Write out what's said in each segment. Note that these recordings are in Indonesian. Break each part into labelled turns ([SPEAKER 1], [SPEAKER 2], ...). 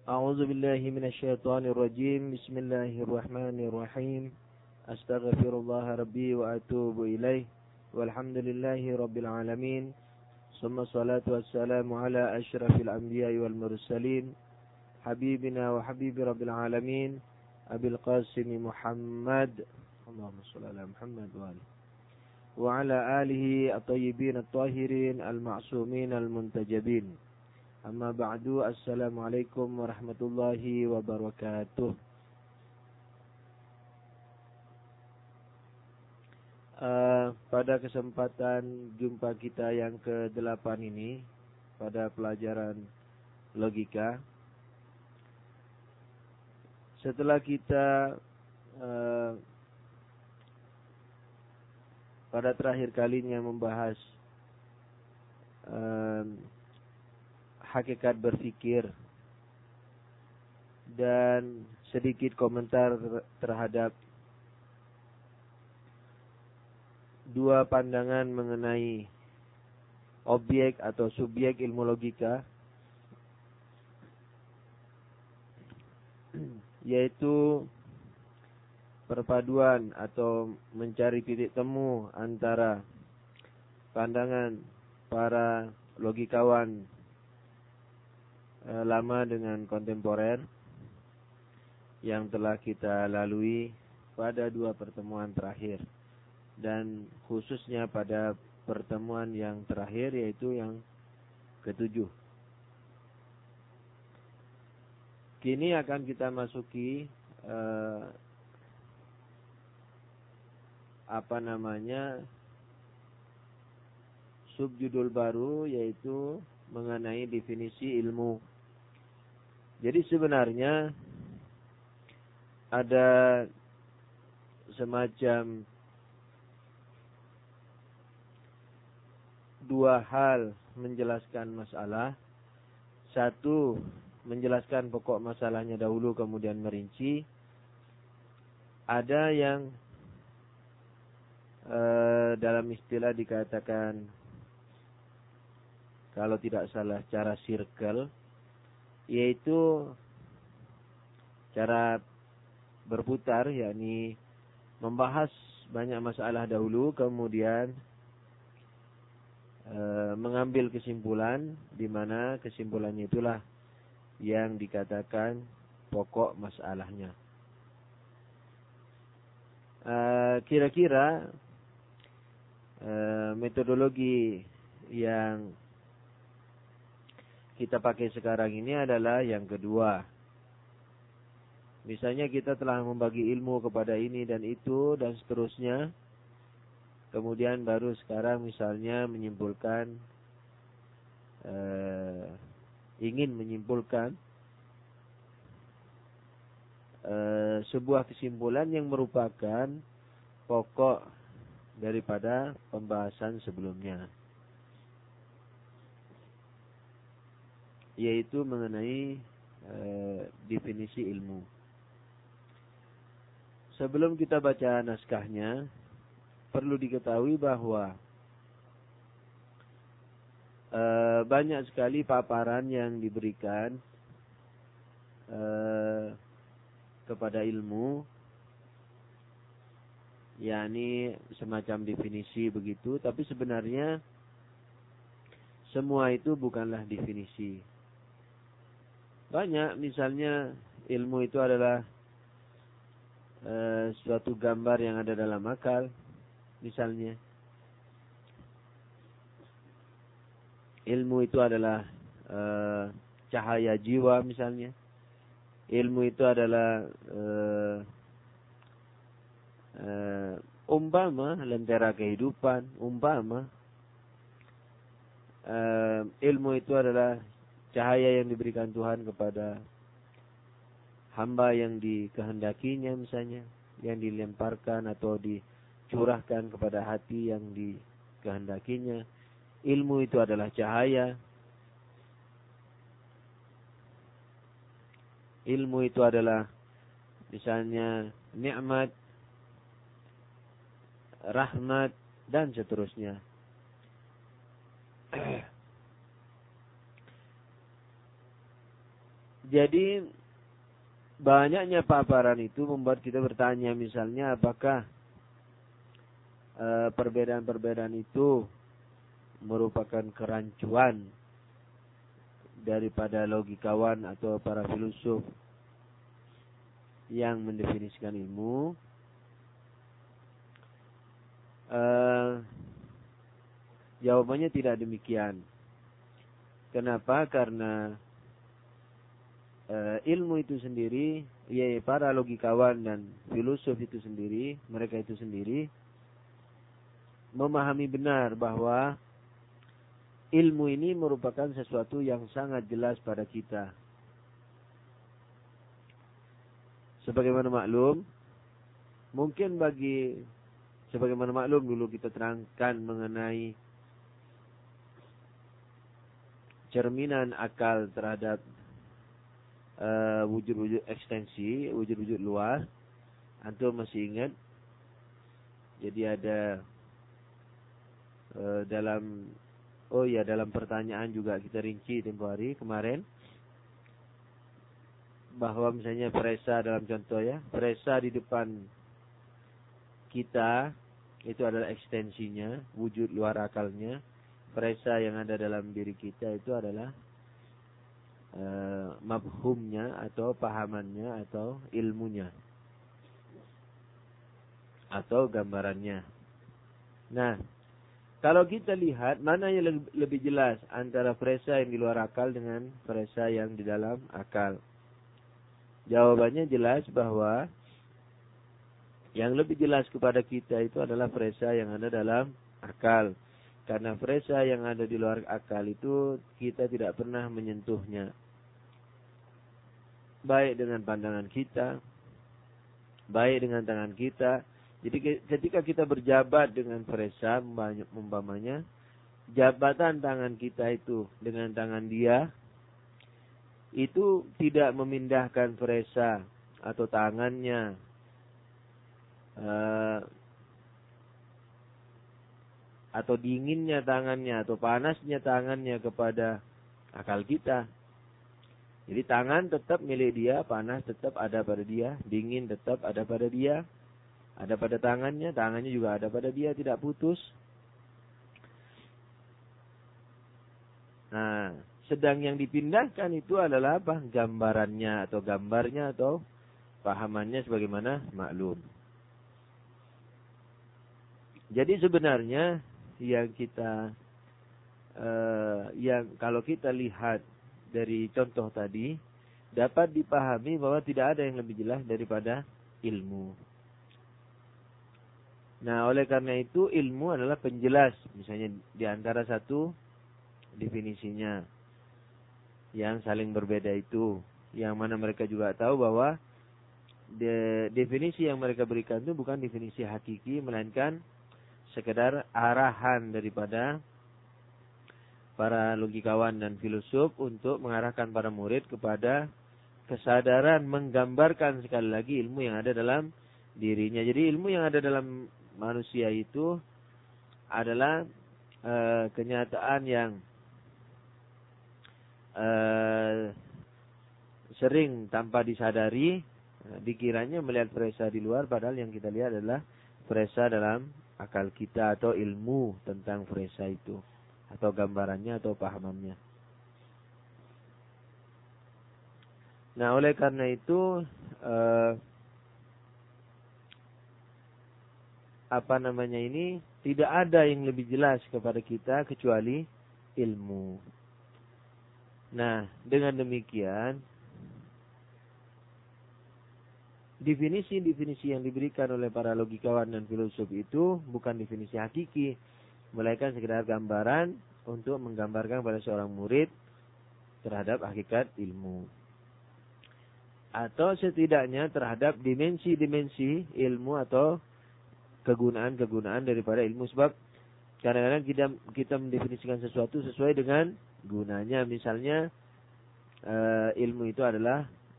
[SPEAKER 1] A'udzu billahi minasyaitonir rajim. Bismillahirrahmanirrahim. Astaghfirullah rabbi wa atubu ilaih. Walhamdulillahi rabbil alamin. Summa salatu wassalamu ala asyrafil anbiya'i wal mursalin. Habibina wa habibi rabbil alamin. Abil Qasim Muhammad. Allahumma shalli ala Muhammad wa alihi. Wa ala alihi at-tayyibin at-tahirin al-ma'sumin al-muntajabin. Amma ba'du, assalamualaikum warahmatullahi wabarakatuh. Pada kesempatan jumpa kita yang ke-8 ini, pada pelajaran logika, setelah kita pada terakhir kalinya membahas hakikat berpikir dan sedikit komentar terhadap dua pandangan mengenai objek atau subjek ilmu logika, yaitu perpaduan atau mencari titik temu antara pandangan para logikawan lama dengan kontemporer yang telah kita lalui pada dua pertemuan terakhir, dan khususnya pada pertemuan yang terakhir, yaitu yang ke-7. Kini akan kita masuki subjudul baru, yaitu mengenai definisi ilmu. Jadi sebenarnya ada semacam dua hal menjelaskan masalah. Satu, menjelaskan pokok masalahnya dahulu kemudian merinci. Ada yang dalam istilah dikatakan, kalau tidak salah, cara circle, yaitu cara berputar, yakni membahas banyak masalah dahulu kemudian mengambil kesimpulan, di mana kesimpulannya itulah yang dikatakan pokok masalahnya. Kira-kira metodologi yang kita pakai sekarang ini adalah yang kedua. Misalnya kita telah membagi ilmu kepada ini dan itu dan seterusnya. Kemudian baru sekarang misalnya ingin menyimpulkan sebuah kesimpulan yang merupakan pokok daripada pembahasan sebelumnya, yaitu mengenai definisi ilmu. Sebelum kita baca naskahnya, perlu diketahui bahwa banyak sekali paparan yang diberikan kepada ilmu, yakni semacam definisi begitu, tapi sebenarnya semua itu bukanlah definisi. Banyak, misalnya ilmu itu adalah suatu gambar yang ada dalam akal, misalnya. Ilmu itu adalah cahaya jiwa, misalnya. Ilmu itu adalah umpama lentera kehidupan, umpama. Ilmu itu adalah cahaya yang diberikan Tuhan kepada hamba yang dikehendakinya, misalnya, yang dilemparkan atau dicurahkan kepada hati yang dikehendakinya. Ilmu itu adalah cahaya. Ilmu itu adalah misalnya nikmat, rahmat, dan seterusnya. Jadi banyaknya paparan itu membuat kita bertanya, misalnya apakah perbedaan-perbedaan itu merupakan kerancuan daripada logikawan atau para filosof yang mendefinisikan ilmu. Jawabannya tidak demikian. Kenapa? Karena ilmu itu sendiri, ya para logikawan dan filosof itu sendiri, mereka itu sendiri memahami benar bahwa ilmu ini merupakan sesuatu yang sangat jelas pada kita. Sebagaimana maklum, mungkin sebagaimana maklum dulu kita terangkan mengenai cerminan akal terhadap wujud-wujud ekstensi, wujud-wujud luar. Antum masih ingat? Jadi ada dalam pertanyaan juga kita rinci tempoh hari kemarin, bahwa misalnya fresa dalam contoh ya, fresa di depan kita itu adalah ekstensinya, wujud luar akalnya. Fresa yang ada dalam diri kita itu adalah mafhumnya atau pahamannya atau ilmunya atau gambarannya. Nah, kalau kita lihat mana yang lebih jelas antara fresa yang di luar akal dengan fresa yang di dalam akal? Jawabannya jelas bahwa yang lebih jelas kepada kita itu adalah fresa yang ada dalam akal. Karena fresa yang ada di luar akal itu kita tidak pernah menyentuhnya. Baik dengan pandangan kita, baik dengan tangan kita. Jadi ketika kita berjabat dengan fresa, umpamanya jabatan tangan kita itu dengan tangan dia, itu tidak memindahkan fresa atau tangannya atau dinginnya tangannya atau panasnya tangannya kepada akal kita. Jadi tangan tetap milik dia, panas tetap ada pada dia, dingin tetap ada pada dia, ada pada tangannya, tangannya juga ada pada dia, tidak putus. Nah, sedang yang dipindahkan itu adalah apa? Gambarannya atau gambarnya atau pahamannya sebagaimana maklum. Jadi sebenarnya yang kalau kita lihat dari contoh tadi, dapat dipahami bahwa tidak ada yang lebih jelas daripada ilmu. Nah, oleh karena itu ilmu adalah penjelas. Misalnya di antara satu definisinya yang saling berbeda itu, yang mana mereka juga tahu bahwa definisi yang mereka berikan itu bukan definisi hakiki, melainkan sekedar arahan daripada para logikawan dan filosof untuk mengarahkan para murid kepada kesadaran menggambarkan sekali lagi ilmu yang ada dalam dirinya. Jadi ilmu yang ada dalam manusia itu adalah kenyataan yang sering tanpa disadari dikiranya melihat fresa di luar, padahal yang kita lihat adalah fresa dalam akal kita atau ilmu tentang fresa itu atau gambarannya atau pahamannya. Nah, oleh karena itu tidak ada yang lebih jelas kepada kita kecuali ilmu. Nah, dengan demikian definisi-definisi yang diberikan oleh para logikawan dan filosof itu bukan definisi hakiki, melainkan sekedar gambaran untuk menggambarkan pada seorang murid terhadap hakikat ilmu. Atau setidaknya terhadap dimensi-dimensi ilmu atau kegunaan-kegunaan daripada ilmu. Sebab kadang-kadang kita mendefinisikan sesuatu sesuai dengan gunanya. Misalnya ilmu itu adalah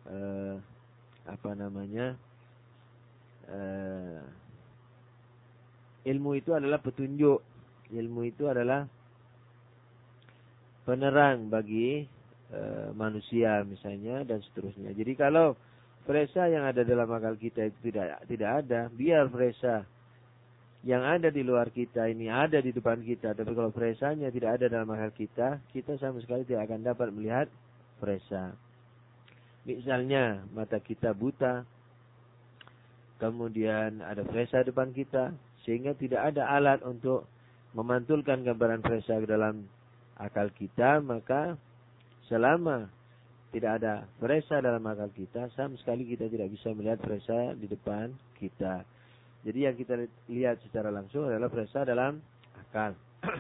[SPEAKER 1] ilmu itu adalah petunjuk. Ilmu itu adalah penerang bagi manusia misalnya dan seterusnya. Jadi kalau fresa yang ada dalam akal kita itu tidak ada, biar fresa yang ada di luar kita ini ada di depan kita, tapi kalau fresanya tidak ada dalam akal kita, kita sama sekali tidak akan dapat melihat fresa. Misalnya mata kita buta, kemudian ada fresa depan kita, sehingga tidak ada alat untuk memantulkan gambaran fresa ke dalam akal kita, maka selama tidak ada fresa dalam akal kita, sama sekali kita tidak bisa melihat fresa di depan kita. Jadi yang kita lihat secara langsung adalah fresa dalam akal.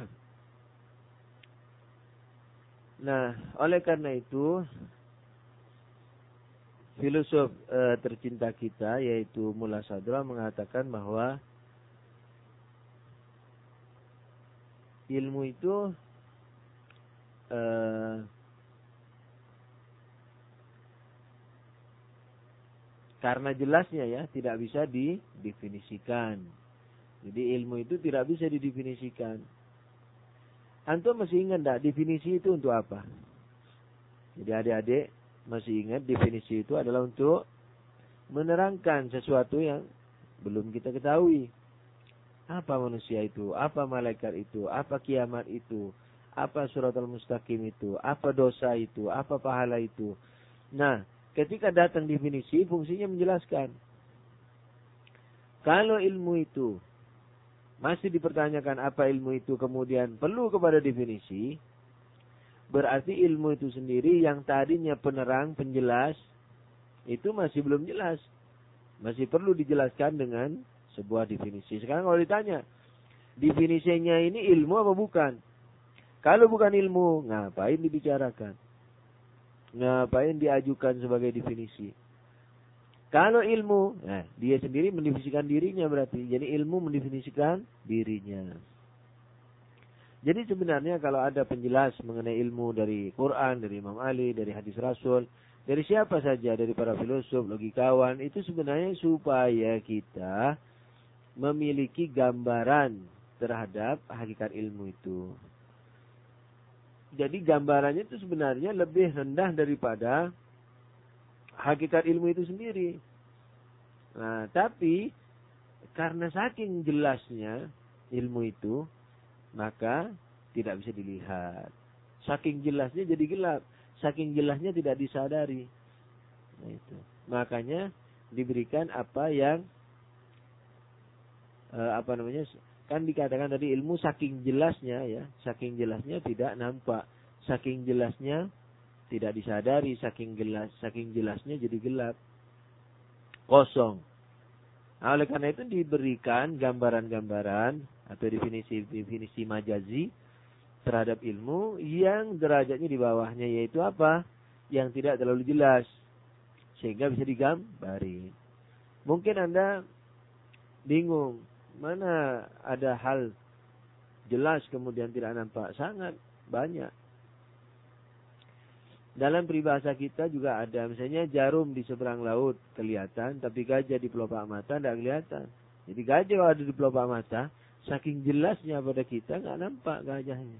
[SPEAKER 1] Nah, oleh karena itu, filosof tercinta kita yaitu Mullah Sadra mengatakan bahwa ilmu itu karena jelasnya ya tidak bisa didefinisikan. Jadi ilmu itu tidak bisa didefinisikan. Antum masih ingat enggak definisi itu untuk apa? Jadi adik-adik masih ingat definisi itu adalah untuk menerangkan sesuatu yang belum kita ketahui. Apa manusia itu? Apa malaikat itu? Apa kiamat itu? Apa suratul mustaqim itu? Apa dosa itu? Apa pahala itu? Nah, ketika datang definisi, fungsinya menjelaskan. Kalau ilmu itu masih dipertanyakan apa ilmu itu, kemudian perlu kepada definisi, berarti ilmu itu sendiri yang tadinya penerang, penjelas, itu masih belum jelas. Masih perlu dijelaskan dengan sebuah definisi. Sekarang kalau ditanya, definisinya ini ilmu apa bukan? Kalau bukan ilmu, ngapain dibicarakan? Ngapain diajukan sebagai definisi? Kalau ilmu, nah, dia sendiri mendefinisikan dirinya berarti. Jadi ilmu mendefinisikan dirinya. Jadi sebenarnya kalau ada penjelas mengenai ilmu dari Quran, dari Imam Ali, dari hadis Rasul, dari siapa saja, dari para filosof, logikawan, itu sebenarnya supaya kita memiliki gambaran terhadap hakikat ilmu itu. Jadi gambarannya itu sebenarnya lebih rendah daripada hakikat ilmu itu sendiri. Nah, tapi karena saking jelasnya ilmu itu, maka tidak bisa dilihat. Saking jelasnya jadi gelap. Saking jelasnya tidak disadari. Nah, itu. Makanya diberikan apa yang kan dikatakan tadi ilmu saking jelasnya ya, saking jelasnya tidak nampak, saking jelasnya tidak disadari, saking jelasnya jadi gelap, kosong. Nah, oleh karena itu diberikan gambaran-gambaran atau definisi majazi terhadap ilmu yang derajatnya di bawahnya, yaitu apa? Yang tidak terlalu jelas sehingga bisa digambari. Mungkin Anda bingung, mana ada hal jelas kemudian tidak nampak? Sangat banyak. Dalam peribahasa kita juga ada, misalnya jarum di seberang laut kelihatan, tapi gajah di pelopak mata tidak kelihatan. Jadi gajah ada di pelopak mata, saking jelasnya pada kita nggak nampak gajahnya.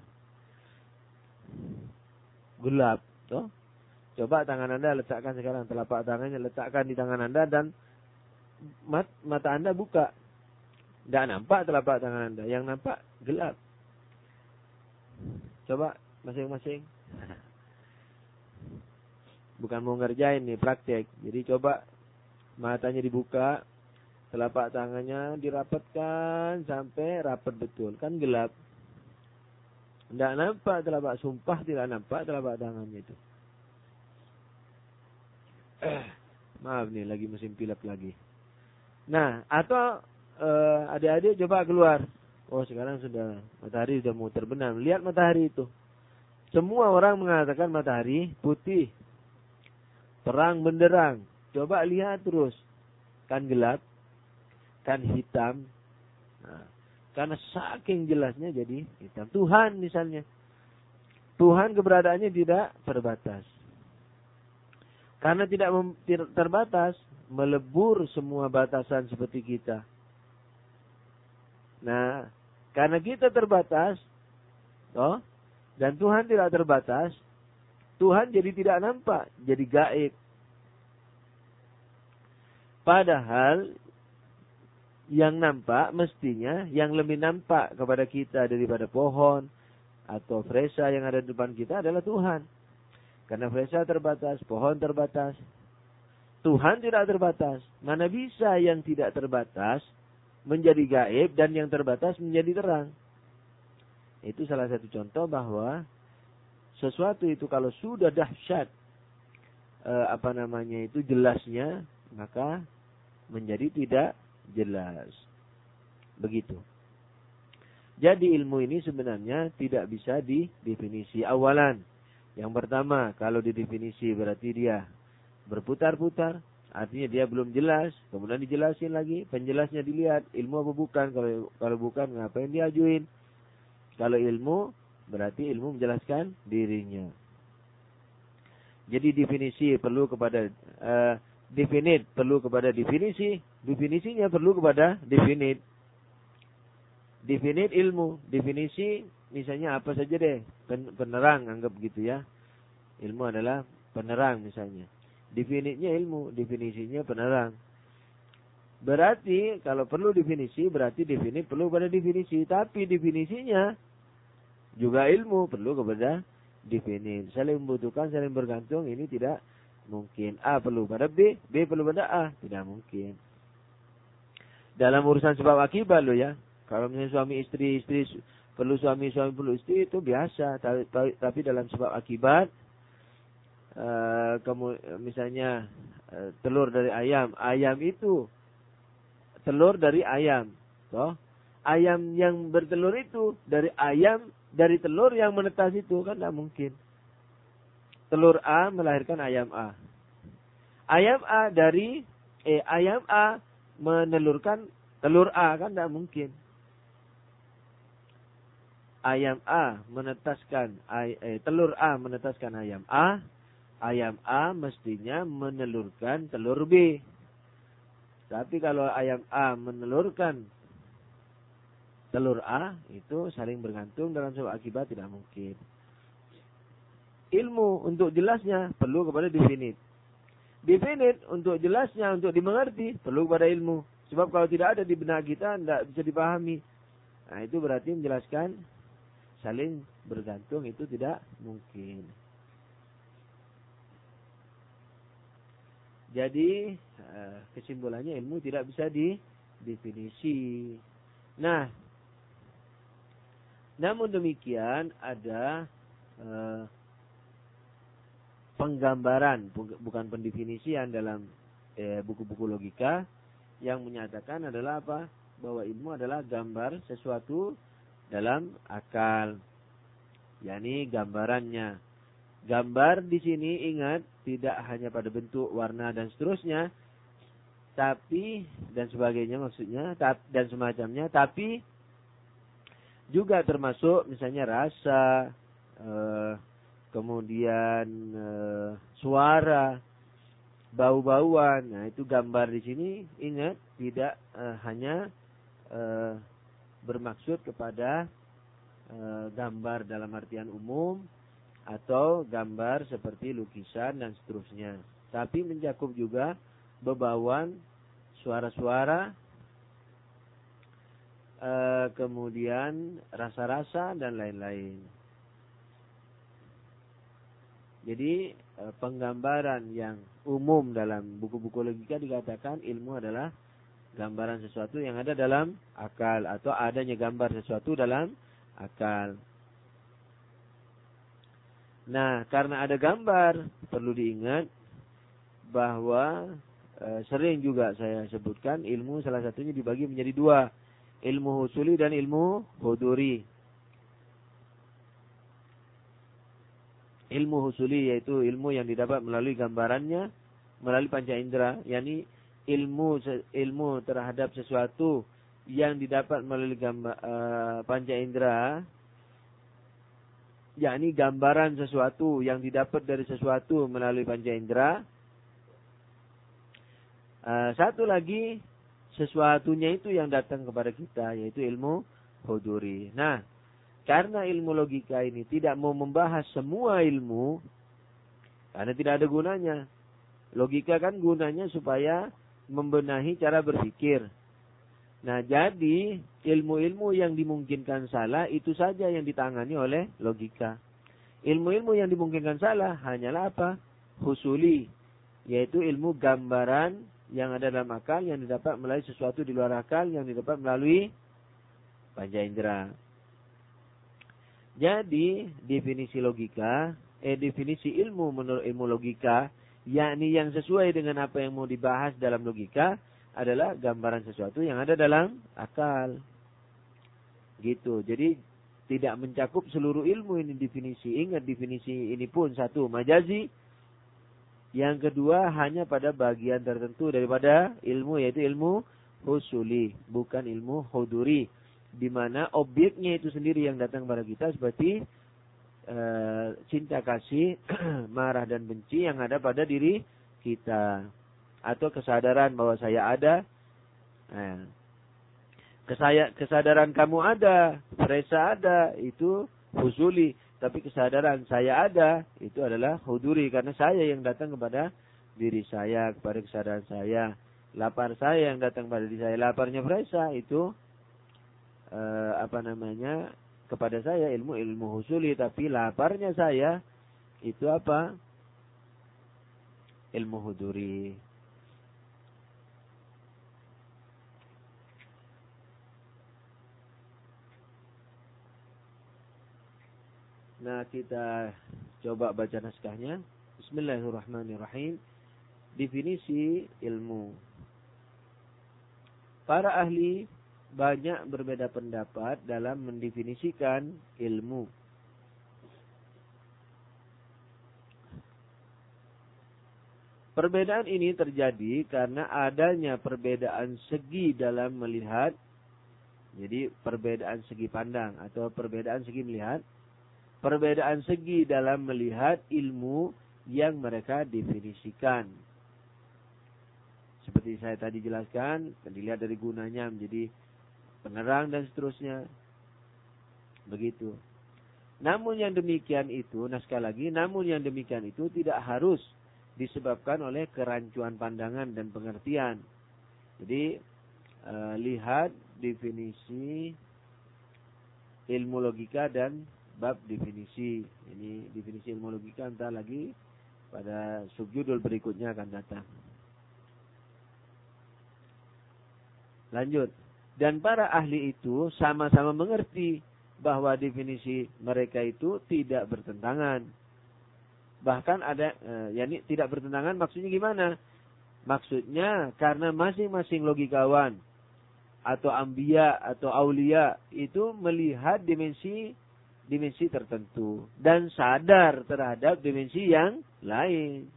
[SPEAKER 1] Gelap, toh? Coba tangan Anda letakkan sekarang, telapak tangannya letakkan di tangan Anda dan mata Anda buka. Tidak nampak telapak tangan Anda. Yang nampak gelap. Coba masing-masing. Bukan mau ngerjain nih, praktek. Jadi coba matanya dibuka. Telapak tangannya dirapatkan sampai rapat betul. Kan gelap. Tidak nampak telapak, sumpah tidak nampak telapak tangannya itu. Maaf nih, lagi musim pilek lagi. Nah, atau adik-adik coba keluar. Oh, sekarang sudah matahari sudah mau terbenam. Lihat matahari itu. Semua orang mengatakan matahari putih, terang benderang. Coba lihat terus. Kan gelap, kan hitam. Nah, karena saking jelasnya jadi hitam. Tuhan misalnya. Tuhan keberadaannya tidak terbatas. Karena tidak terbatas, melebur semua batasan seperti kita. Nah, karena kita terbatas, dan Tuhan tidak terbatas, Tuhan jadi tidak nampak, jadi gaib. Padahal yang nampak mestinya yang lebih nampak kepada kita daripada pohon atau fresa yang ada di depan kita adalah Tuhan. Karena fresa terbatas, pohon terbatas. Tuhan tidak terbatas. Mana bisa yang tidak terbatas menjadi gaib dan yang terbatas menjadi terang. Itu salah satu contoh bahwa sesuatu itu kalau sudah dahsyat jelasnya, maka menjadi tidak jelas. Begitu. Jadi ilmu ini sebenarnya tidak bisa didefinisi. Awalan, yang pertama, kalau didefinisi berarti dia berputar-putar, artinya dia belum jelas, kemudian dijelasin lagi, penjelasnya dilihat, ilmu apa bukan, kalau bukan ngapain diajuin. Kalau ilmu, berarti ilmu menjelaskan dirinya. Jadi definisi perlu kepada definite perlu kepada definisi, definisinya perlu kepada definite. Definite ilmu, definisi misalnya apa saja deh, penerang anggap gitu ya. Ilmu adalah penerang misalnya. Definitnya ilmu, definisinya penerang. Berarti kalau perlu definisi, berarti definite perlu kepada definisi. Tapi definisinya juga ilmu, perlu kepada definite. Saling membutuhkan, saling bergantung, ini tidak mungkin. A perlu pada B, B perlu pada A. Tidak mungkin. Dalam urusan sebab akibat loh ya. Kalau misalnya suami istri, istri perlu suami, suami perlu istri, itu biasa. Tapi dalam sebab akibat, misalnya telur dari ayam, ayam itu telur dari ayam, toh ayam yang bertelur itu dari ayam, dari telur yang menetas itu, kan tidak mungkin. Telur A melahirkan ayam A, ayam A ayam A menelurkan telur A, kan tidak mungkin. Ayam A menetaskan telur A menetaskan ayam A, ayam A mestinya menelurkan telur B. Tapi kalau ayam A menelurkan telur A, itu saling bergantung dalam sebab akibat, tidak mungkin. Ilmu untuk jelasnya perlu kepada definite. Definite untuk jelasnya, untuk dimengerti, perlu kepada ilmu. Sebab kalau tidak ada di benak kita, tidak bisa dipahami. Nah, itu berarti menjelaskan saling bergantung, itu tidak mungkin. Jadi kesimpulannya ilmu tidak bisa didefinisi. Nah, namun demikian ada penggambaran, bukan pendefinisian dalam buku-buku logika yang menyatakan adalah apa? Bahwa ilmu adalah gambar sesuatu dalam akal, yakni gambarannya. Gambar di sini ingat tidak hanya pada bentuk, warna dan seterusnya, tapi dan sebagainya maksudnya, dan semacamnya, tapi juga termasuk misalnya rasa, kemudian suara, bau-bauan. Nah, itu gambar di sini ingat tidak hanya bermaksud kepada gambar dalam artian umum atau gambar seperti lukisan dan seterusnya, tapi mencakup juga bebauan, suara-suara, kemudian rasa-rasa dan lain-lain. Jadi penggambaran yang umum dalam buku-buku logika dikatakan ilmu adalah gambaran sesuatu yang ada dalam akal, atau adanya gambar sesuatu dalam akal. Nah, karena ada gambar, perlu diingat bahwa sering juga saya sebutkan ilmu salah satunya dibagi menjadi dua, ilmu husuli dan ilmu huduri. Ilmu husuli yaitu ilmu yang didapat melalui gambarannya, melalui panca indera, yakni ilmu terhadap sesuatu yang didapat melalui panca indera, yakni gambaran sesuatu yang didapat dari sesuatu melalui panca indera. Satu lagi sesuatunya itu yang datang kepada kita, yaitu ilmu huduri. Nah, karena ilmu logika ini tidak mau membahas semua ilmu, Karena tidak ada gunanya. Logika kan gunanya supaya membenahi cara berpikir. Nah, jadi ilmu-ilmu yang dimungkinkan salah itu saja yang ditangani oleh logika. Ilmu-ilmu yang dimungkinkan salah hanyalah apa? Husuli, yaitu ilmu gambaran yang ada dalam akal, yang didapat melalui sesuatu di luar akal, yang didapat melalui panca indera. Jadi, definisi logika, definisi ilmu menurut ilmu logika, yakni yang sesuai dengan apa yang mau dibahas dalam logika, adalah gambaran sesuatu yang ada dalam akal. Gitu. Jadi tidak mencakup seluruh ilmu ini definisi. Ingat definisi ini pun satu majazi. Yang kedua hanya pada bagian tertentu daripada ilmu, yaitu ilmu husuli, bukan ilmu huduri. Di mana objeknya itu sendiri yang datang kepada kita seperti cinta kasih, marah dan benci yang ada pada diri kita. Atau kesadaran bahwa saya ada. Kesadaran kamu ada, Fresa ada, itu husuli. Tapi kesadaran saya ada, itu adalah huduri. Karena saya yang datang kepada diri saya, kepada kesadaran saya. Lapar saya yang datang kepada diri saya. Laparnya Fresa, itu kepada saya ilmu husuli. Tapi laparnya saya, itu apa? Ilmu huduri. Nah, kita coba baca naskahnya. Bismillahirrahmanirrahim. Definisi ilmu. Para ahli banyak berbeda pendapat dalam mendefinisikan ilmu. Perbedaan ini terjadi karena adanya perbedaan segi dalam melihat. Jadi perbedaan segi pandang atau perbedaan segi melihat. Perbedaan segi dalam melihat ilmu yang mereka definisikan. Seperti saya tadi jelaskan, dilihat dari gunanya menjadi penerang dan seterusnya. Begitu. Namun yang demikian itu, sekali lagi, namun yang demikian itu tidak harus disebabkan oleh kerancuan pandangan dan pengertian. Jadi, lihat definisi ilmu logika dan bab definisi. Ini definisi ilmu logika entar lagi pada subjudul berikutnya akan datang. Lanjut. Dan para ahli itu sama-sama mengerti bahwa definisi mereka itu tidak bertentangan. Bahkan ada, tidak bertentangan maksudnya gimana? Maksudnya karena masing-masing logikawan atau ambiya atau aulia itu melihat dimensi tertentu dan sadar terhadap dimensi yang lain.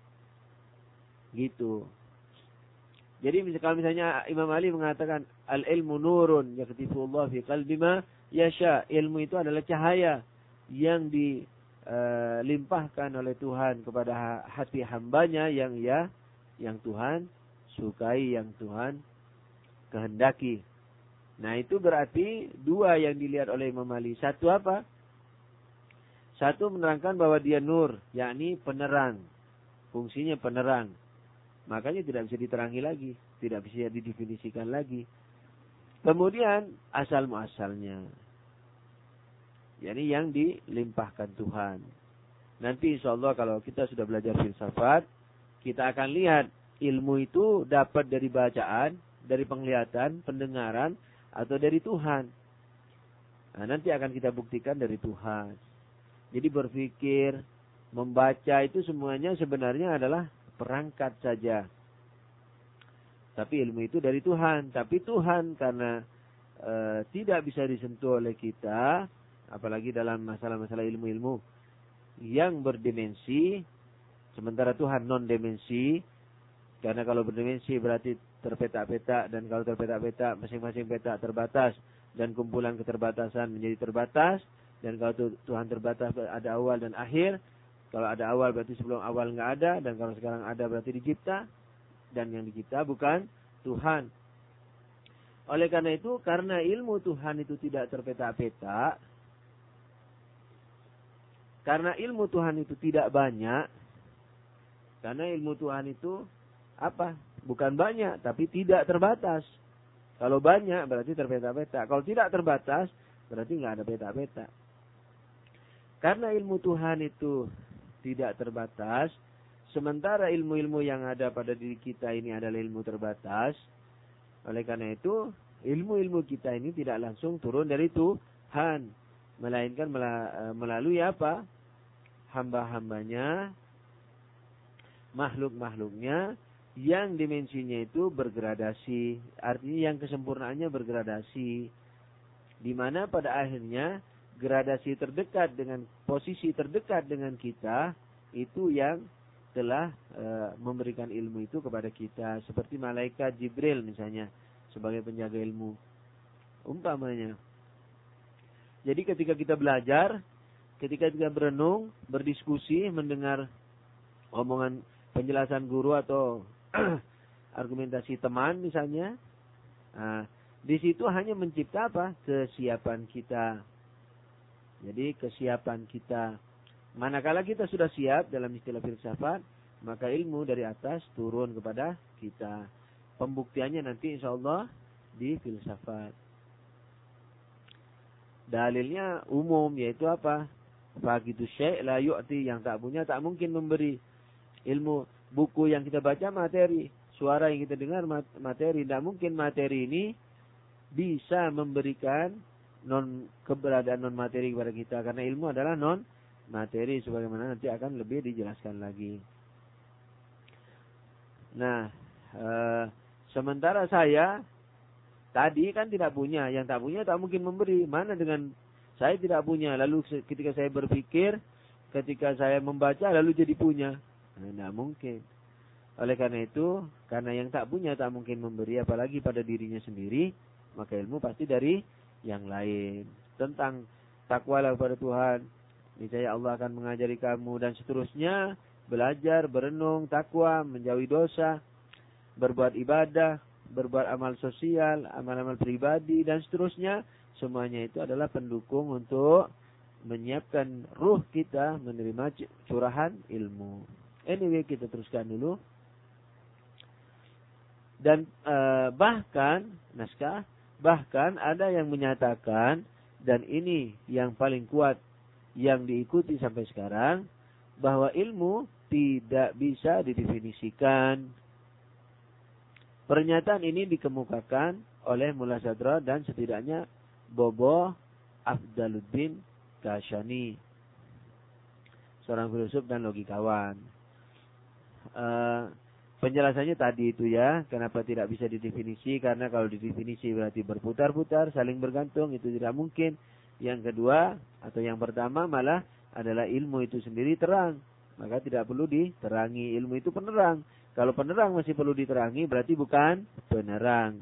[SPEAKER 1] Gitu. Jadi kalau misalnya Imam Ali mengatakan al-ilmu nurun yaktifu Allah fi qalbi ma yasha. Ilmu itu adalah cahaya yang dilimpahkan oleh Tuhan kepada hati hambanya yang Tuhan sukai, yang Tuhan kehendaki. Nah, itu berarti dua yang dilihat oleh Imam Ali. Satu apa? Satu menerangkan bahwa dia nur, yakni penerang. Fungsinya penerang. Makanya tidak bisa diterangi lagi. Tidak bisa didefinisikan lagi. Kemudian asal muasalnya. Yakni yang dilimpahkan Tuhan. Nanti insyaAllah kalau kita sudah belajar filsafat, kita akan lihat ilmu itu dapat dari bacaan, dari penglihatan, pendengaran, atau dari Tuhan. Nah, nanti akan kita buktikan dari Tuhan. Jadi berpikir, membaca itu semuanya sebenarnya adalah perangkat saja. Tapi ilmu itu dari Tuhan. Tapi Tuhan karena tidak bisa disentuh oleh kita, apalagi dalam masalah-masalah ilmu-ilmu yang berdimensi, sementara Tuhan non-dimensi. Karena kalau berdimensi berarti terpetak-petak, dan kalau terpetak-petak masing-masing petak terbatas, dan kumpulan keterbatasan menjadi terbatas. Dan kalau Tuhan terbatas ada awal dan akhir. Kalau ada awal berarti sebelum awal enggak ada. Dan kalau sekarang ada berarti dicipta. Dan yang dicipta bukan Tuhan. Oleh karena itu, karena ilmu Tuhan itu tidak terpetak-petak. Karena ilmu Tuhan itu tidak banyak. Karena ilmu Tuhan itu apa? Bukan banyak, tapi tidak terbatas. Kalau banyak berarti terpeta-peta. Kalau tidak terbatas berarti nggak ada peta-peta. Karena ilmu Tuhan itu tidak terbatas, sementara ilmu-ilmu yang ada pada diri kita ini adalah ilmu terbatas. Oleh karena itu, ilmu-ilmu kita ini tidak langsung turun dari Tuhan, melainkan melalui apa? Hamba-hambanya, makhluk-makhluknya, yang dimensinya itu bergradasi. Artinya yang kesempurnaannya bergradasi. Di mana pada akhirnya gradasi terdekat dengan posisi terdekat dengan kita itu yang telah memberikan ilmu itu kepada kita, seperti malaikat Jibril misalnya sebagai penjaga ilmu umpamanya. Jadi ketika kita belajar, ketika kita berenung, berdiskusi, mendengar omongan penjelasan guru atau argumentasi teman misalnya, di situ hanya mencipta apa? Kesiapan kita. Jadi kesiapan kita. Manakala kita sudah siap dalam istilah filsafat, maka ilmu dari atas turun kepada kita. Pembuktiannya nanti insyaallah di filsafat. Dalilnya umum, yaitu apa? Faqidu syai' la yu'ti, yang tak punya tak mungkin memberi. Ilmu buku yang kita baca materi, suara yang kita dengar materi, tidak mungkin materi ini bisa memberikan keberadaan non materi kepada kita, karena ilmu adalah non materi sebagaimana nanti akan lebih dijelaskan lagi. Nah, sementara saya tadi kan tidak punya, yang tak punya tak mungkin memberi. Mana dengan saya tidak punya, lalu ketika saya berpikir, ketika saya membaca lalu jadi punya, tidak mungkin. Oleh karena itu, karena yang tak punya tak mungkin memberi, apalagi pada dirinya sendiri, maka ilmu pasti dari yang lain. Tentang takwalah kepada Tuhan, niscaya Allah akan mengajari kamu, dan seterusnya. Belajar, berenung, takwa, menjauhi dosa, berbuat ibadah, berbuat amal sosial, amal-amal pribadi, dan seterusnya. Semuanya itu adalah pendukung untuk menyiapkan ruh kita menerima curahan ilmu. Anyway, kita teruskan dulu. Dan bahkan ada yang menyatakan, dan ini yang paling kuat yang diikuti sampai sekarang, bahwa ilmu tidak bisa didefinisikan. Pernyataan ini dikemukakan oleh Mullah Sadra dan setidaknya Bobo Afdaluddin Kashani, seorang filsuf dan logikawan. Penjelasannya tadi itu ya, kenapa tidak bisa didefinisi, karena kalau didefinisi berarti berputar-putar, saling bergantung, itu tidak mungkin. Yang kedua, atau yang pertama malah adalah ilmu itu sendiri terang, maka tidak perlu diterangi, ilmu itu penerang. Kalau penerang masih perlu diterangi, berarti bukan penerang.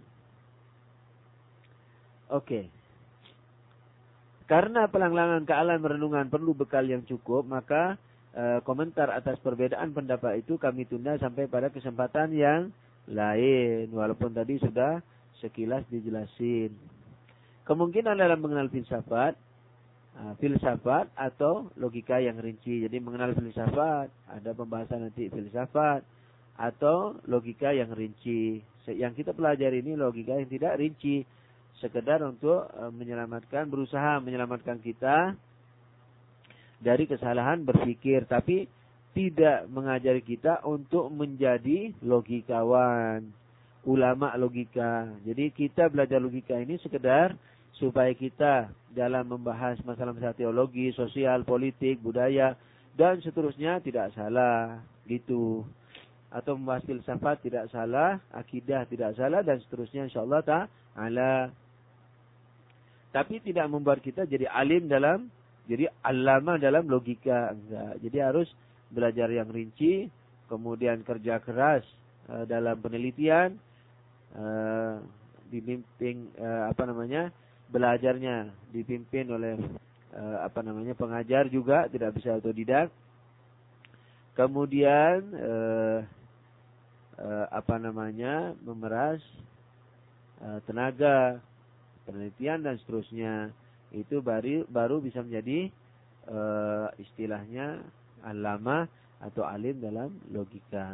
[SPEAKER 1] Oke. Karena pelanglangan ke alam renungan perlu bekal yang cukup, maka komentar atas perbedaan pendapat itu kami tunda sampai pada kesempatan yang lain, walaupun tadi sudah sekilas dijelasin. Kemungkinan dalam mengenal filsafat atau logika yang rinci. Jadi mengenal filsafat, ada pembahasan nanti filsafat atau logika yang rinci. Yang kita pelajari ini logika yang tidak rinci, sekedar untuk berusaha menyelamatkan kita dari kesalahan berpikir, tapi tidak mengajari kita untuk menjadi logikawan, ulama logika. Jadi kita belajar logika ini sekedar supaya kita dalam membahas masalah-masalah teologi, sosial, politik, budaya, dan seterusnya tidak salah, gitu. Atau membahas filsafat tidak salah, akidah tidak salah, dan seterusnya insyaallah ta'ala. Tapi tidak membuat kita jadi alim jadi alama dalam logika, enggak. Jadi harus belajar yang rinci, kemudian kerja keras dalam penelitian, dibimbing belajarnya dipimpin oleh pengajar juga, tidak bisa otodidak. Kemudian memeras tenaga penelitian dan seterusnya. Itu baru bisa menjadi istilahnya alama atau alim dalam logika.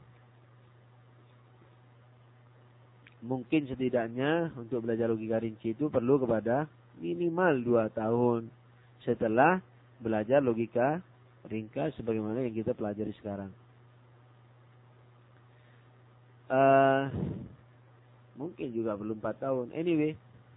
[SPEAKER 1] Mungkin setidaknya untuk belajar logika rinci itu perlu kepada minimal 2 tahun setelah belajar logika ringkas sebagaimana yang kita pelajari sekarang. Mungkin juga belum 4 tahun. Anyway,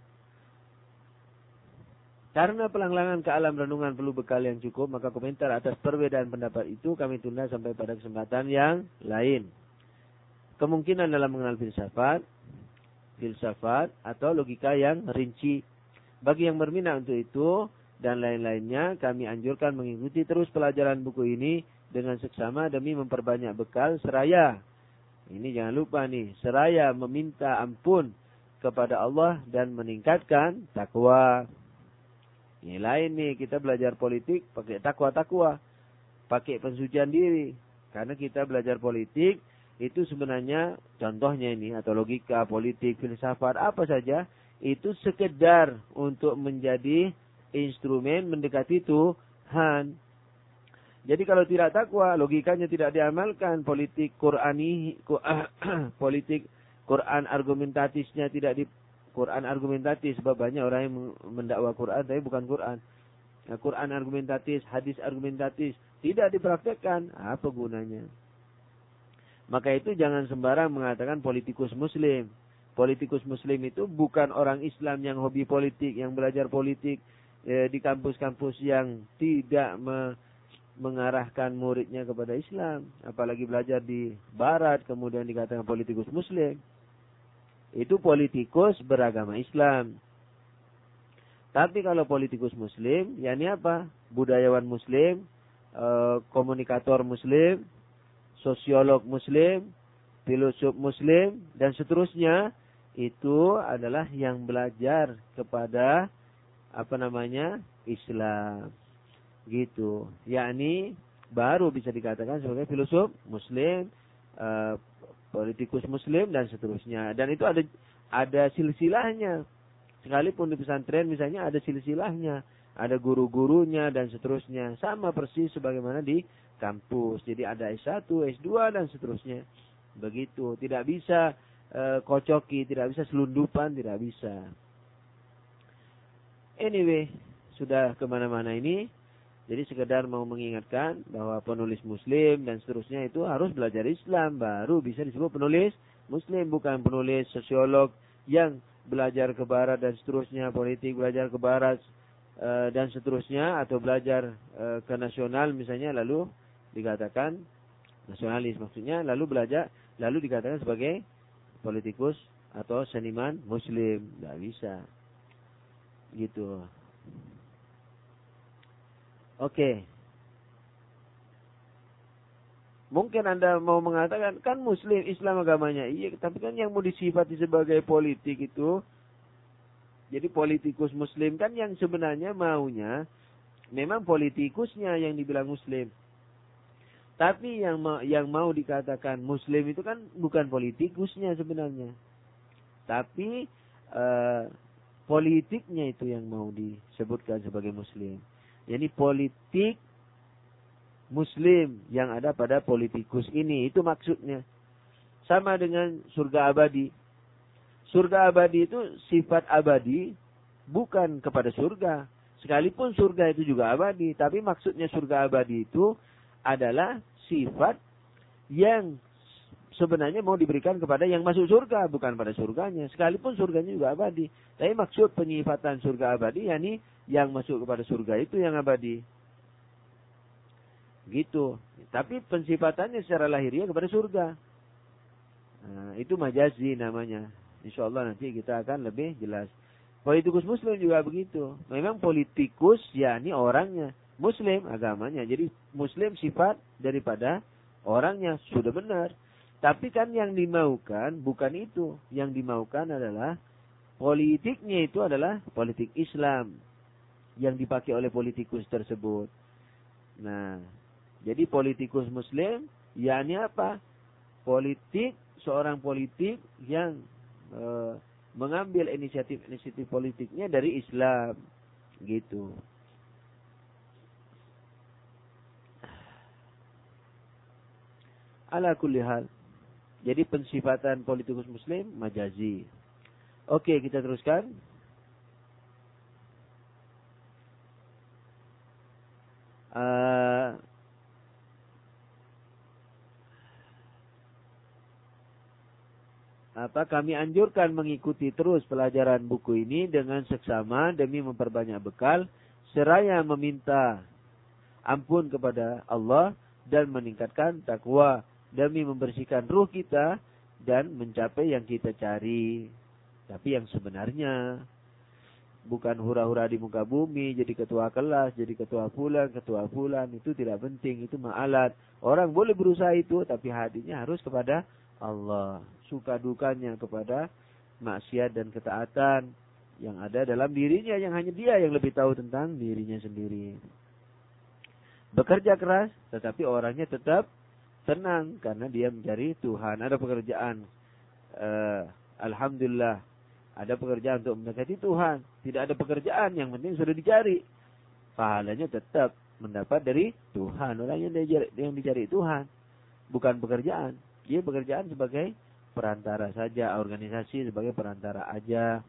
[SPEAKER 1] karena pelanglangan ke alam renungan perlu bekal yang cukup, maka komentar atas perbedaan pendapat itu kami tunda sampai pada kesempatan yang lain. Kemungkinan dalam mengenal filsafat atau logika yang rinci. Bagi yang berminat untuk itu dan lain-lainnya, kami anjurkan mengikuti terus pelajaran buku ini dengan seksama demi memperbanyak bekal seraya. Ini jangan lupa nih, seraya meminta ampun kepada Allah dan meningkatkan takwa. Ini lain nih, kita belajar politik pakai takwa, pakai pensucian diri. Karena kita belajar politik itu sebenarnya contohnya ini atau logika, politik, filsafat apa saja itu sekedar untuk menjadi instrumen mendekati Tuhan. Jadi kalau tidak takwa, logikanya tidak diamalkan, politik Quran argumentatisnya tidak di Quran argumentatis, sebab banyak orang yang mendakwa Quran tapi bukan Quran. Nah, Quran argumentatis, hadis argumentatis tidak dipraktekkan, apa gunanya? Maka itu jangan sembarang mengatakan politikus muslim. Politikus muslim itu bukan orang Islam yang hobi politik, yang belajar politik di kampus-kampus yang tidak mengarahkan muridnya kepada Islam. Apalagi belajar di barat kemudian dikatakan politikus muslim. Itu politikus beragama Islam. Tapi kalau politikus muslim, yakni apa? Budayawan muslim, komunikator muslim, sosiolog muslim, filosof muslim, dan seterusnya, itu adalah yang belajar kepada Islam. Gitu. Yakni baru bisa dikatakan sebagai filosof muslim, politikus muslim, dan seterusnya. Dan itu ada silsilahnya. Sekalipun di pesantren misalnya ada silsilahnya, ada guru-gurunya dan seterusnya. Sama persis sebagaimana di kampus. Jadi ada S1, S2 dan seterusnya. Begitu. Tidak bisa kocoki, tidak bisa selundupan, tidak bisa. Anyway, sudah kemana-mana ini. Jadi sekedar mau mengingatkan bahwa penulis muslim dan seterusnya itu harus belajar Islam. Baru bisa disebut penulis muslim. Bukan penulis sosiolog yang belajar ke barat dan seterusnya. Politik belajar ke barat dan seterusnya. Atau belajar ke nasional misalnya lalu dikatakan nasionalis maksudnya. Lalu dikatakan sebagai politikus atau seniman muslim. Tidak bisa. Gitu. Oke. Mungkin Anda mau mengatakan, kan muslim, Islam agamanya. Iya, tapi kan yang mau disifati sebagai politik itu, jadi politikus muslim kan yang sebenarnya maunya, memang politikusnya yang dibilang muslim. Tapi yang mau dikatakan muslim itu kan bukan politikusnya sebenarnya. Tapi politiknya itu yang mau disebutkan sebagai muslim. Jadi politik muslim yang ada pada politikus ini. Itu maksudnya. Sama dengan surga abadi. Surga abadi itu sifat abadi bukan kepada surga. Sekalipun surga itu juga abadi. Tapi maksudnya surga abadi itu adalah sifat yang sebenarnya mau diberikan kepada yang masuk surga. Bukan pada surganya. Sekalipun surganya juga abadi. Tapi maksud penyifatan surga abadi yakni yang masuk kepada surga itu yang abadi. Gitu. Tapi pensifatannya secara lahiriah kepada surga. Nah, itu majazi namanya. InsyaAllah nanti kita akan lebih jelas. Politikus muslim juga begitu. Memang politikus yakni orangnya. Muslim agamanya. Jadi muslim sifat daripada orangnya. Sudah benar. Tapi kan yang dimaukan bukan itu. Yang dimaukan adalah politiknya itu adalah politik Islam yang dipakai oleh politikus tersebut. Nah, jadi politikus muslim yakni apa? Seorang politik yang mengambil inisiatif politiknya dari Islam. Gitu. Ala kulli hal. Jadi pensifatan politikus muslim majazi. Oke, kita teruskan. Kami anjurkan mengikuti terus pelajaran buku ini dengan seksama demi memperbanyak bekal seraya meminta ampun kepada Allah dan meningkatkan takwa demi membersihkan ruh kita dan mencapai yang kita cari. Tapi yang sebenarnya bukan hura-hura di muka bumi, jadi ketua kelas, jadi ketua fulan, itu tidak penting, itu ma'alat. Orang boleh berusaha itu, tapi hatinya harus kepada Allah. Suka dukanya kepada maksiat dan ketaatan yang ada dalam dirinya, yang hanya dia yang lebih tahu tentang dirinya sendiri. Bekerja keras, tetapi orangnya tetap tenang karena dia mencari Tuhan. Ada pekerjaan, alhamdulillah, ada pekerjaan untuk mendekati Tuhan. Tidak ada pekerjaan, yang penting sudah dicari. Pahalanya tetap mendapat dari Tuhan. Orang yang dicari Tuhan, bukan pekerjaan. Dia pekerjaan sebagai perantara saja, organisasi sebagai perantara aja,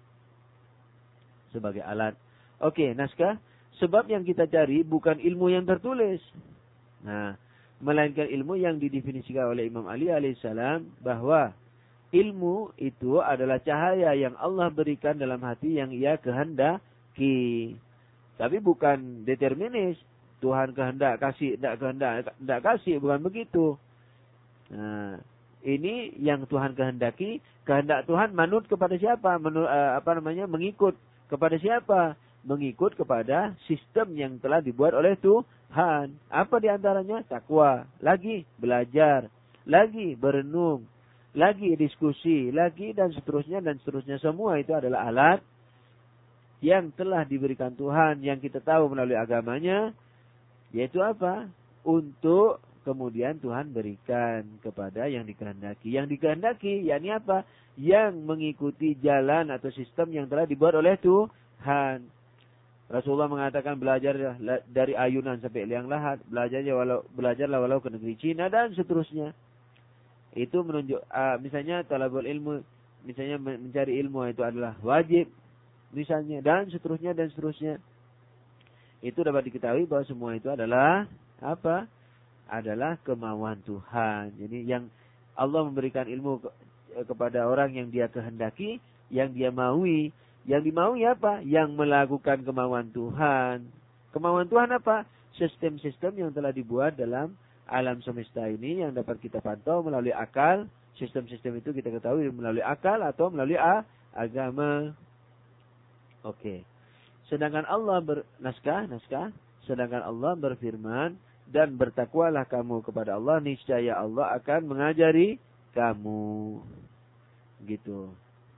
[SPEAKER 1] sebagai alat. Oke, naskah. Sebab yang kita cari bukan ilmu yang tertulis. Nah, melainkan ilmu yang didefinisikan oleh Imam Ali alaihissalam, bahwa ilmu itu adalah cahaya yang Allah berikan dalam hati yang ia kehendaki. Tapi bukan determinis. Tuhan kehendak kasih, tidak kasih, bukan begitu. Nah, ini yang Tuhan kehendaki. Kehendak Tuhan manut kepada siapa? Mengikut kepada siapa? Mengikut kepada sistem yang telah dibuat oleh Tuhan. Apa diantaranya? Takwa. Lagi belajar. Lagi berenung. Lagi diskusi. Lagi dan seterusnya dan seterusnya. Semua itu adalah alat yang telah diberikan Tuhan, yang kita tahu melalui agamanya. Yaitu apa? Untuk kemudian Tuhan berikan kepada yang dikehendaki. Yang dikehendaki, yakni apa? Yang mengikuti jalan atau sistem yang telah dibuat oleh Tuhan. Rasulullah mengatakan belajar dari ayunan sampai liang lahat. Belajarlah walau ke negeri Cina dan seterusnya. Itu menunjuk, misalnya talabul ilmu, misalnya mencari ilmu itu adalah wajib. Misalnya, dan seterusnya dan seterusnya. Itu dapat diketahui bahwa semua itu adalah apa? Adalah kemauan Tuhan. Jadi yang Allah memberikan ilmu kepada orang yang dia kehendaki, yang dia maui. Yang dimaui apa? Yang melakukan kemauan Tuhan. Kemauan Tuhan apa? Sistem-sistem yang telah dibuat dalam alam semesta ini yang dapat kita pantau melalui akal. Sistem-sistem itu kita ketahui melalui akal atau melalui agama. Oke. Sedangkan Allah naskah. Sedangkan Allah berfirman, dan bertakwalah kamu kepada Allah, niscaya Allah akan mengajari kamu. Gitu.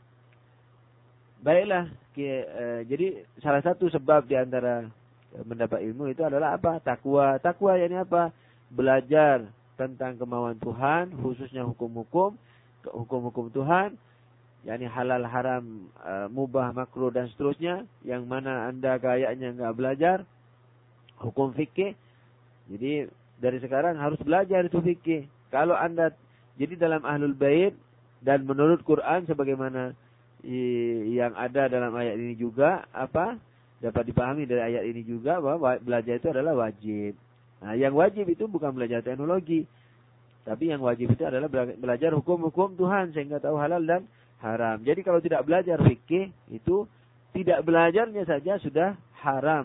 [SPEAKER 1] Baiklah, jadi salah satu sebab di antara mendapat ilmu itu adalah apa? Takwa. Takwa yakni apa? Belajar tentang kemauan Tuhan, khususnya hukum-hukum Tuhan, yakni halal, haram, mubah, makruh dan seterusnya, yang mana Anda kayaknya enggak belajar hukum fikih. Jadi dari sekarang harus belajar itu fikih. Kalau Anda jadi dalam Ahlul Bait dan menurut Quran sebagaimana yang ada dalam ayat ini juga apa? Dapat dipahami dari ayat ini juga bahwa belajar itu adalah wajib. Nah, yang wajib itu bukan belajar teknologi, tapi yang wajib itu adalah belajar hukum-hukum Tuhan sehingga tahu halal dan haram. Jadi kalau tidak belajar fikih itu tidak belajarnya saja sudah haram.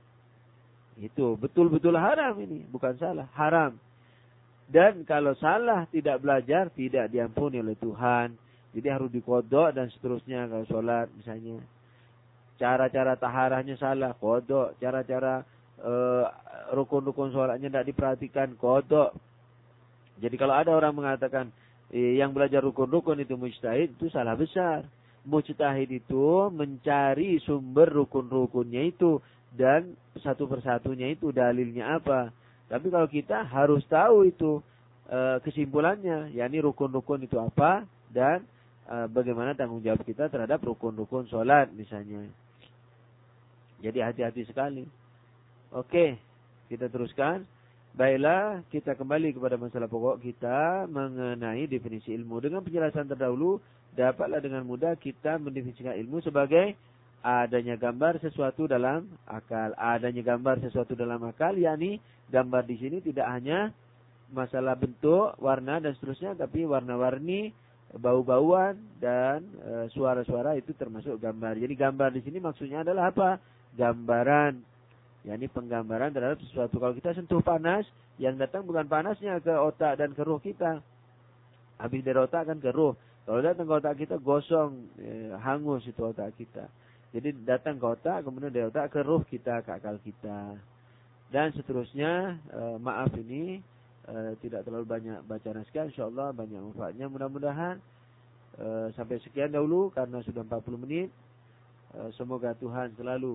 [SPEAKER 1] Itu betul-betul haram ini, bukan salah, haram. Dan kalau salah tidak belajar tidak diampuni oleh Tuhan. Jadi harus dikodok dan seterusnya. Kalau sholat misalnya, cara-cara taharahnya salah, kodok. Cara-cara rukun-rukun sholatnya tidak diperhatikan, kodok. Jadi kalau ada orang mengatakan yang belajar rukun-rukun itu mujtahid, itu salah besar. Mujtahid itu mencari sumber rukun-rukunnya itu dan satu persatunya itu dalilnya apa. Tapi kalau kita harus tahu itu kesimpulannya, yakni rukun-rukun itu apa dan bagaimana tanggung jawab kita terhadap rukun-rukun sholat misalnya. Jadi hati-hati sekali. Oke, kita teruskan. Baiklah, kita kembali kepada masalah pokok kita mengenai definisi ilmu. Dengan penjelasan terdahulu, dapatlah dengan mudah kita mendefinisikan ilmu sebagai adanya gambar sesuatu dalam akal. Adanya gambar sesuatu dalam akal, yakni gambar di sini tidak hanya masalah bentuk, warna dan seterusnya, tapi warna-warni, bau-bauan dan suara-suara itu termasuk gambar. Jadi gambar di sini maksudnya adalah apa? Gambaran. Yakni penggambaran terhadap sesuatu. Kalau kita sentuh panas, yang datang bukan panasnya ke otak dan ke ruh kita. Habis dari otak kan ke ruh. Kalau datang ke otak kita gosong, hangus itu otak kita. Jadi datang ke otak, kemudian dari otak ke ruh kita, ke akal kita. Dan seterusnya, maaf ini tidak terlalu banyak baca naskah, insyaallah banyak manfaatnya. Mudah-mudahan sampai sekian dahulu karena sudah 40 menit. Semoga Tuhan selalu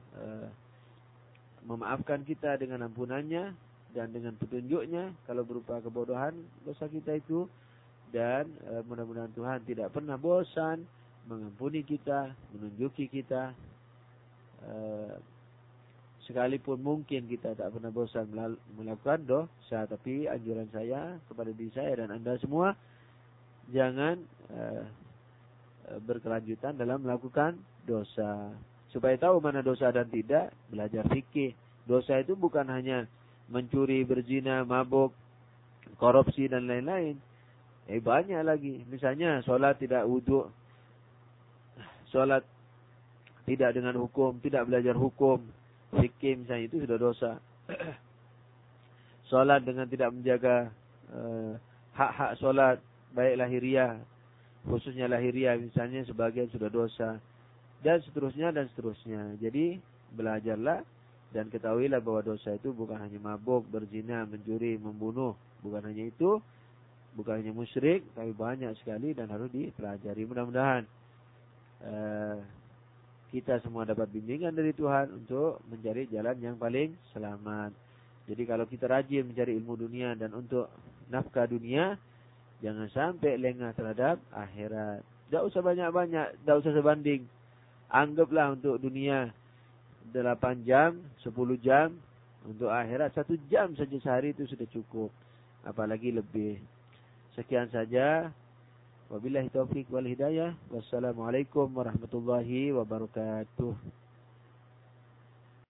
[SPEAKER 1] memaafkan kita dengan ampunannya dan dengan petunjuknya kalau berupa kebodohan dosa kita itu, dan mudah-mudahan Tuhan tidak pernah bosan mengampuni kita, menunjuki kita, sekalipun mungkin kita tak pernah bosan melakukan dosa. Tapi anjuran saya kepada diri saya dan Anda semua, jangan berkelanjutan dalam melakukan dosa. Supaya tahu mana dosa dan tidak, belajar fikih. Dosa itu bukan hanya mencuri, berzina, mabuk, korupsi dan lain-lain. Banyak lagi. Misalnya sholat tidak wudu, sholat tidak dengan hukum, tidak belajar hukum, fikih misalnya, itu sudah dosa. Sholat dengan tidak menjaga hak-hak sholat, baik lahiriah, khususnya lahiriah misalnya, sebagian sudah dosa. Dan seterusnya dan seterusnya. Jadi belajarlah dan ketahuilah bahwa dosa itu bukan hanya mabuk, berzina, mencuri, membunuh. Bukan hanya itu, bukan hanya musyrik, tapi banyak sekali dan harus dipelajari. Mudah-mudahan kita semua dapat bimbingan dari Tuhan untuk mencari jalan yang paling selamat. Jadi kalau kita rajin mencari ilmu dunia dan untuk nafkah dunia, jangan sampai lengah terhadap akhirat. Tidak usah banyak-banyak, tidak usah sebanding. Anggaplah untuk dunia 8 jam, 10 jam. Untuk akhirat 1 jam saja sehari itu sudah cukup. Apalagi lebih. Sekian saja. Wabillahi taufiq wal hidayah. Wassalamualaikum warahmatullahi wabarakatuh.